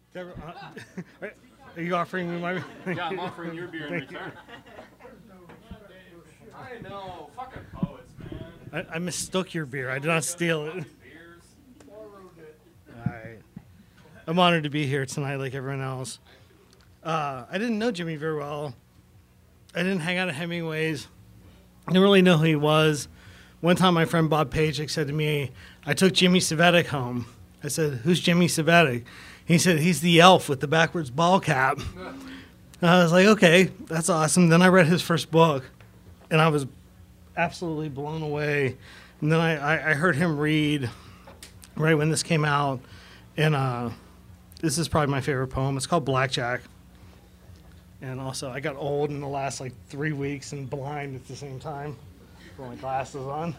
Are you offering me my? Yeah, I'm offering your beer in return. I know, fucking poets, man. I mistook your beer. I did not steal it. All right. I'm honored to be here tonight, like everyone else. I didn't know Jimmy very well. I didn't hang out at Hemingway's. I didn't really know who he was. One time, my friend Bob Pajek said to me, "I took Jimmy Savetic home." I said, "Who's Jimmy Savetic?" He said, "He's the elf with the backwards ball cap." And I was like, "Okay, that's awesome." Then I read his first book, and I was absolutely blown away. And then I heard him read right when this came out, and this is probably my favorite poem. It's called Blackjack. And also, I got old in the last 3 weeks and blind at the same time. Put my glasses on.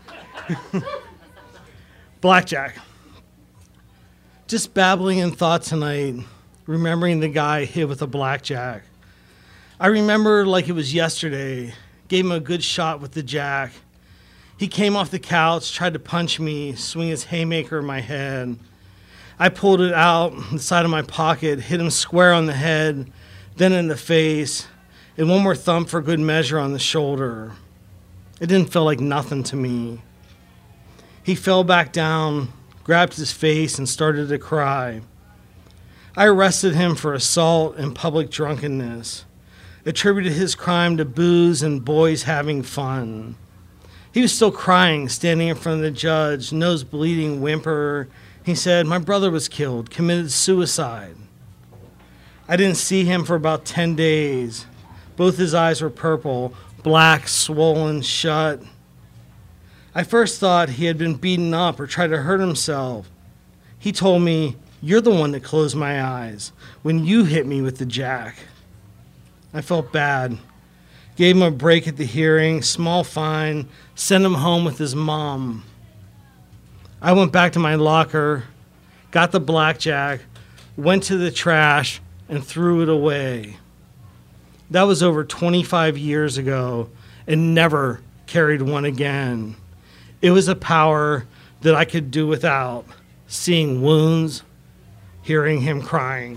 Blackjack. Just babbling in thought tonight, remembering the guy hit with a blackjack. I remember like it was yesterday. Gave him a good shot with the jack. He came off the couch, tried to punch me, swing his haymaker in my head. I pulled it out, the side of my pocket, hit him square on the head, then in the face, and one more thump for good measure on the shoulder. It didn't feel like nothing to me. He fell back down, grabbed his face, and started to cry. I arrested him for assault and public drunkenness, attributed his crime to booze and boys having fun. He was still crying, standing in front of the judge, nose bleeding, whimper. He said, "My brother was killed, committed suicide." I didn't see him for about 10 days. Both his eyes were purple, black, swollen, shut. I first thought he had been beaten up or tried to hurt himself. He told me, "You're the one that closed my eyes when you hit me with the jack." I felt bad. Gave him a break at the hearing, small fine, sent him home with his mom. I went back to my locker, got the blackjack, went to the trash, and threw it away. That was over 25 years ago, and never carried one again. It was a power that I could do without, seeing wounds, hearing him crying.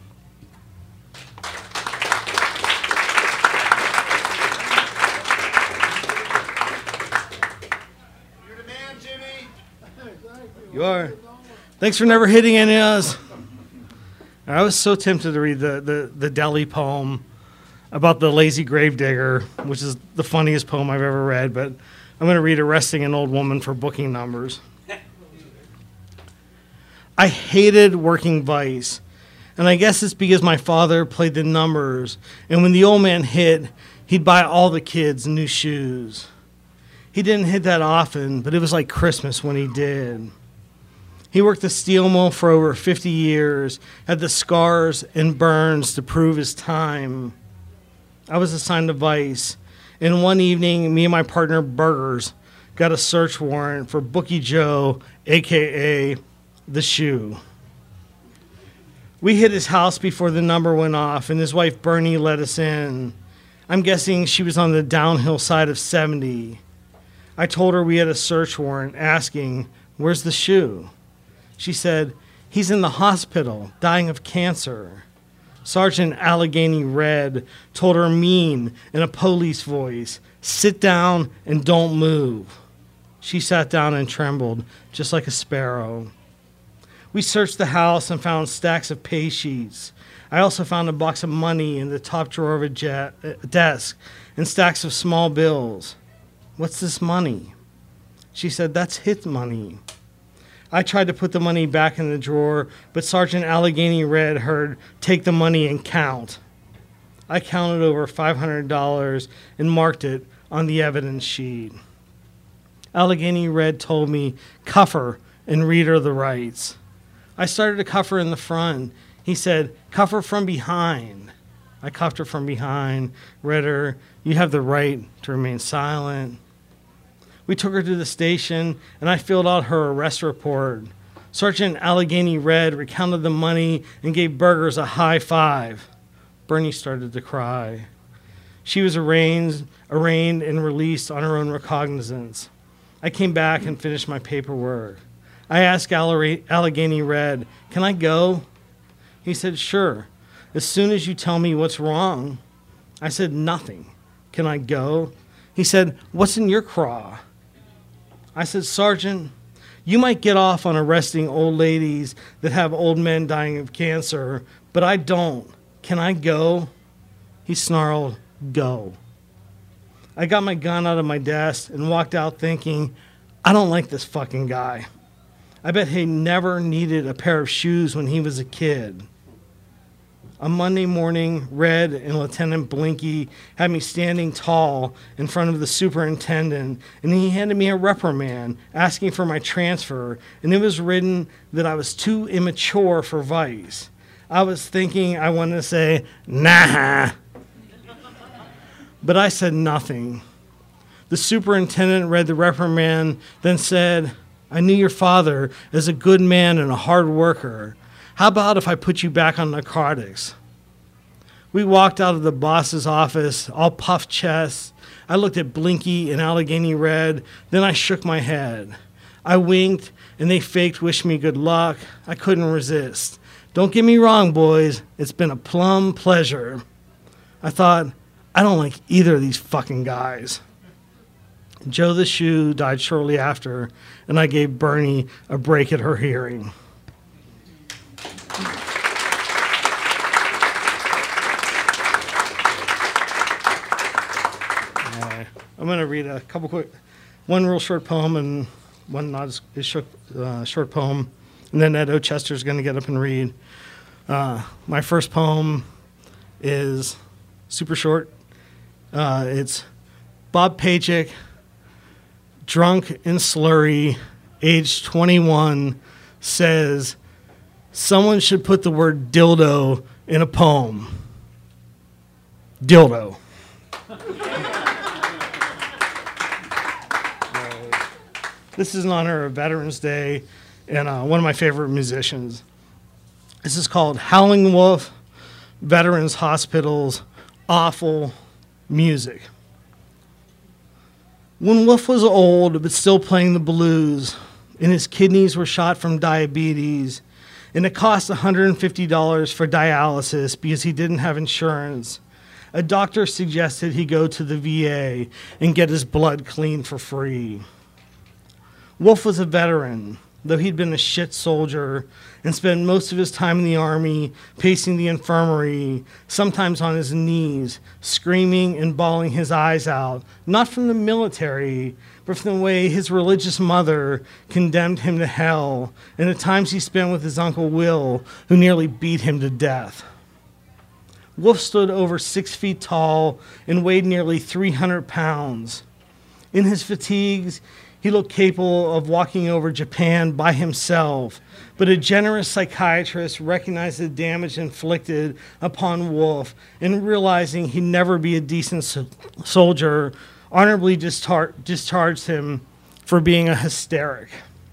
You're the man, Jimmy. You are. Thanks for never hitting any of us. I was so tempted to read the Delhi poem about the lazy gravedigger, which is the funniest poem I've ever read, but I'm going to read Arresting an Old Woman for Booking Numbers. I hated working Vice, and I guess it's because my father played the numbers, and when the old man hit, he'd buy all the kids new shoes. He didn't hit that often, but it was like Christmas when he did. He worked the steel mill for over 50 years, had the scars and burns to prove his time. I was assigned to Vice, and one evening, me and my partner Burgers got a search warrant for Bookie Joe, a.k.a. The Shoe. We hit his house before the number went off, and his wife Bernie let us in. I'm guessing she was on the downhill side of 70. I told her we had a search warrant, asking, "Where's the shoe?" She said, "He's in the hospital, dying of cancer." Sergeant Allegheny Red told her mean in a police voice, "Sit down and don't move." She sat down and trembled, just like a sparrow. We searched the house and found stacks of pay sheets. I also found a box of money in the top drawer of a desk and stacks of small bills. "What's this money?" She said, "That's his money." I tried to put the money back in the drawer, but Sergeant Allegheny Red heard, "Take the money and count." I counted over $500 and marked it on the evidence sheet. Allegheny Red told me, "Cuff her and read her the rights." I started to cuff her in the front. He said, "Cuff her from behind." I cuffed her from behind, read her, "You have the right to remain silent." We took her to the station, and I filled out her arrest report. Sergeant Allegheny Red recounted the money and gave Burgers a high five. Bernie started to cry. She was arraigned and released on her own recognizance. I came back and finished my paperwork. I asked Allegheny Red, "Can I go?" He said, sure, as soon as you tell me what's wrong. I said, nothing. Can I go? He said, what's in your craw? I said, Sergeant, you might get off on arresting old ladies that have old men dying of cancer, but I don't. Can I go? He snarled, go. I got my gun out of my desk and walked out thinking, I don't like this fucking guy. I bet he never needed a pair of shoes when he was a kid. A Monday morning, Red and Lieutenant Blinky had me standing tall in front of the superintendent, and he handed me a reprimand asking for my transfer, and it was written that I was too immature for Vice. I was thinking I wanted to say, nah, but I said nothing. The superintendent read the reprimand, then said, I knew your father as a good man and a hard worker. How about if I put you back on narcotics? We walked out of the boss's office, all puffed chests. I looked at Blinky and Allegheny Red, then I shook my head. I winked, and they faked wish me good luck. I couldn't resist. Don't get me wrong, boys. It's been a plumb pleasure. I thought, I don't like either of these fucking guys. Joe the Shoe died shortly after, and I gave Bernie a break at her hearing. I'm going to read a couple one real short poem and one not as short poem, and then Ed O'Chester's going to get up and read. My first poem is super short. It's Bob Pachek, drunk and slurry, age 21, says, someone should put the word dildo in a poem. Dildo. This is in honor of Veterans Day and one of my favorite musicians. This is called Howling Wolf, Veterans Hospital's Awful Music. When Wolf was old but still playing the blues, and his kidneys were shot from diabetes, and it cost $150 for dialysis because he didn't have insurance, a doctor suggested he go to the VA and get his blood cleaned for free. Wolf was a veteran, though he'd been a shit soldier and spent most of his time in the Army pacing the infirmary, sometimes on his knees, screaming and bawling his eyes out, not from the military, but from the way his religious mother condemned him to hell and the times he spent with his Uncle Will, who nearly beat him to death. Wolf stood over 6 feet tall and weighed nearly 300 pounds. In his fatigues, he looked capable of walking over Japan by himself, but a generous psychiatrist recognized the damage inflicted upon Wolf, and realizing he'd never be a decent soldier, honorably discharged him for being a hysteric.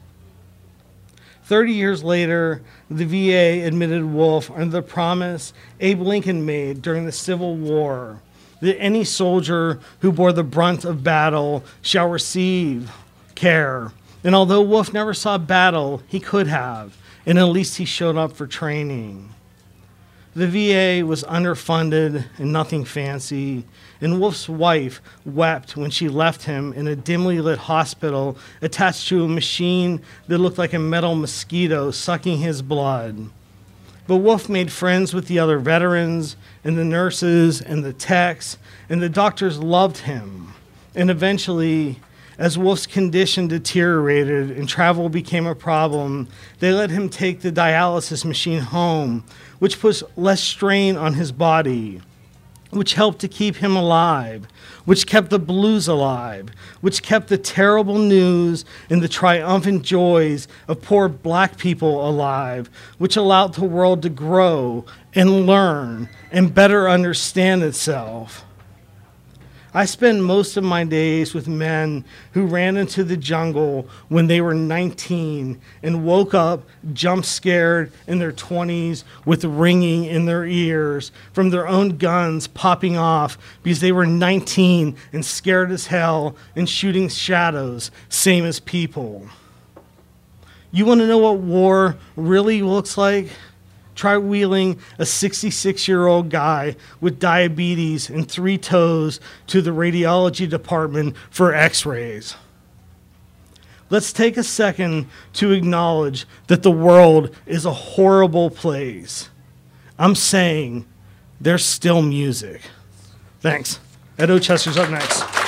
30 years later, the VA admitted Wolf under the promise Abe Lincoln made during the Civil War that any soldier who bore the brunt of battle shall receive care. And although Wolf never saw battle, he could have, and at least he showed up for training. The VA was underfunded and nothing fancy, and Wolf's wife wept when she left him in a dimly lit hospital attached to a machine that looked like a metal mosquito sucking his blood. But Wolf made friends with the other veterans and the nurses and the techs, and the doctors loved him. And eventually, as Wolf's condition deteriorated and travel became a problem, they let him take the dialysis machine home, which puts less strain on his body, which helped to keep him alive, which kept the blues alive, which kept the terrible news and the triumphant joys of poor black people alive, which allowed the world to grow and learn and better understand itself. I spend most of my days with men who ran into the jungle when they were 19 and woke up jump scared in their 20s with ringing in their ears from their own guns popping off because they were 19 and scared as hell and shooting shadows, same as people. You want to know what war really looks like? Try wheeling a 66-year-old guy with diabetes and 3 toes to the radiology department for x-rays. Let's take a second to acknowledge that the world is a horrible place. I'm saying there's still music. Thanks. Ed O'Chester's up next.